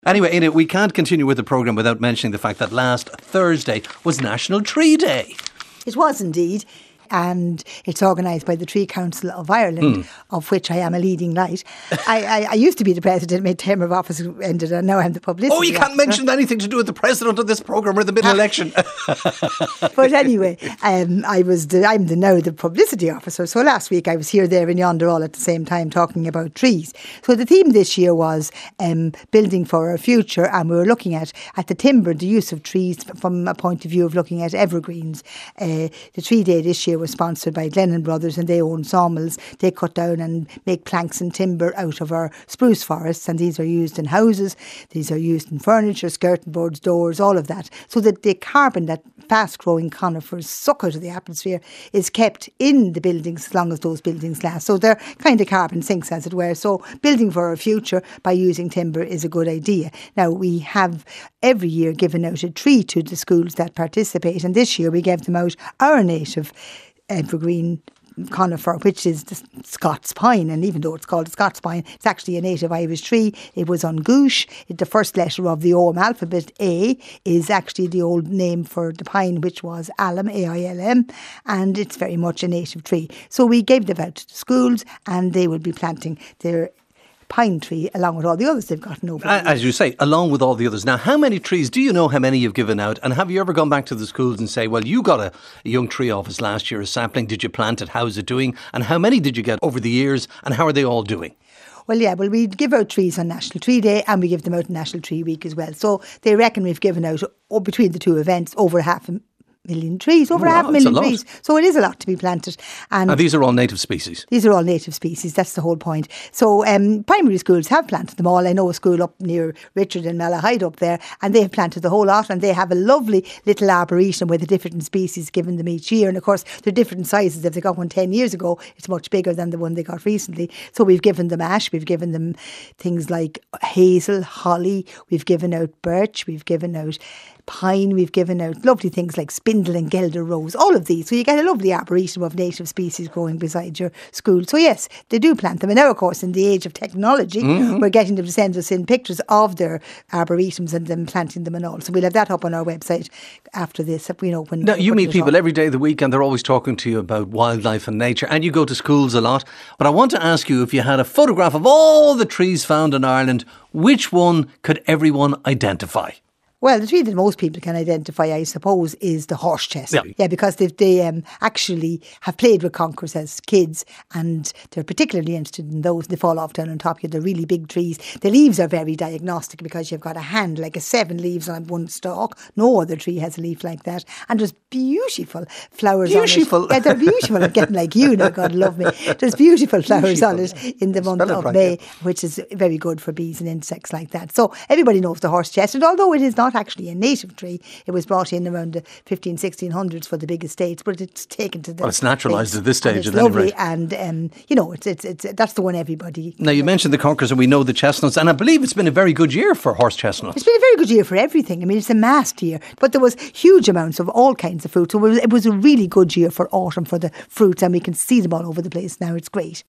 Anyway, Enid, we can't continue with the programme without mentioning the fact that last Thursday was National Tree Day. It was indeed. And it's organised by the Tree Council of Ireland, of which I am a leading light. I used to be the president, my term of office ended, and now I'm the publicity Oh, you can't mention anything to do with the president of this programme or the mid-election. But anyway, I'm now the publicity officer. So last week I was here, there and yonder all at the same time talking about trees. So the theme this year was building for our future, and we were looking at the timber, the use of trees from a point of view of looking at evergreens. The Tree Day this year was sponsored by Glennon Brothers, and they own sawmills. They cut down and make planks and timber out of our spruce forests, and these are used in houses, these are used in furniture, skirting boards, doors, all of that, so that the carbon that fast-growing conifers suck out of the atmosphere is kept in the buildings as long as those buildings last. So they're kind of carbon sinks, as it were. So building for our future by using timber is a good idea. Now, we have every year given out a tree to the schools that participate, and this year we gave them out our native evergreen conifer, which is the Scots pine. And even though it's called a Scots pine, it's actually a native Irish tree. It was on Goosh. The first letter of the OM alphabet, A, is actually the old name for the pine, which was alum, A-I-L-M, and it's very much a native tree. So we gave them out to the schools, and they will be planting their pine tree along with all the others they've gotten over. As you say, along with all the others. Now, how many trees, do you know how many you've given out? And have you ever gone back to the schools and say, well, you got a young tree off us last year, a sapling, did you plant it? How's it doing? And how many did you get over the years? And how are they all doing? Well, we give out trees on National Tree Day, and we give them out on National Tree Week as well. So they reckon we've given out, between the two events, over 500,000 trees, over 500,000 trees. So it is a lot to be planted. And these are all native species? These are all native species, that's the whole point. So primary schools have planted them all. I know a school up near Richard and Malahide up there, and they have planted the whole lot, and they have a lovely little arboretum with the different species given them each year. And of course, they're different sizes. If they got one 10 years ago, it's much bigger than the one they got recently. So we've given them ash, we've given them things like hazel, holly, we've given out birch, we've given out pine, we've given out lovely things like spindle and gelder rose, all of these. So you get a lovely arboretum of native species growing beside your school. So yes, they do plant them. And now, of course, in the age of technology, we're getting them to send us in pictures of their arboretums and them planting them and all. So we'll have that up on our website after this. Now, you meet people every day of the week, and they're always talking to you about wildlife and nature, and you go to schools a lot. But I want to ask you, if you had a photograph of all the trees found in Ireland, which one could everyone identify? Well, the tree that most people can identify, I suppose, is the horse chestnut. Yeah, because they actually have played with conkers as kids, and they're particularly interested in those. They fall off down on top of you. They're really big trees. The leaves are very diagnostic because you've got a hand, like 7 leaves on one stalk. No other tree has a leaf like that. And there's beautiful flowers on it. Yeah, they're beautiful. I'm getting like you now, God love me. There's beautiful flowers on it in the month of May, which is very good for bees and insects like that. So everybody knows the horse chestnut, although it is not actually a native tree. It was brought in around the 1600s for the big estates, but it's taken to the... Well, it's naturalised at this stage. It's lovely, and it's that's the one everybody... Now, you mentioned the conkers, and we know the chestnuts, and I believe it's been a very good year for horse chestnuts. It's been a very good year for everything. I mean, it's a massed year, but there was huge amounts of all kinds of fruit. So it was a really good year for autumn for the fruits, and we can see them all over the place now. It's great.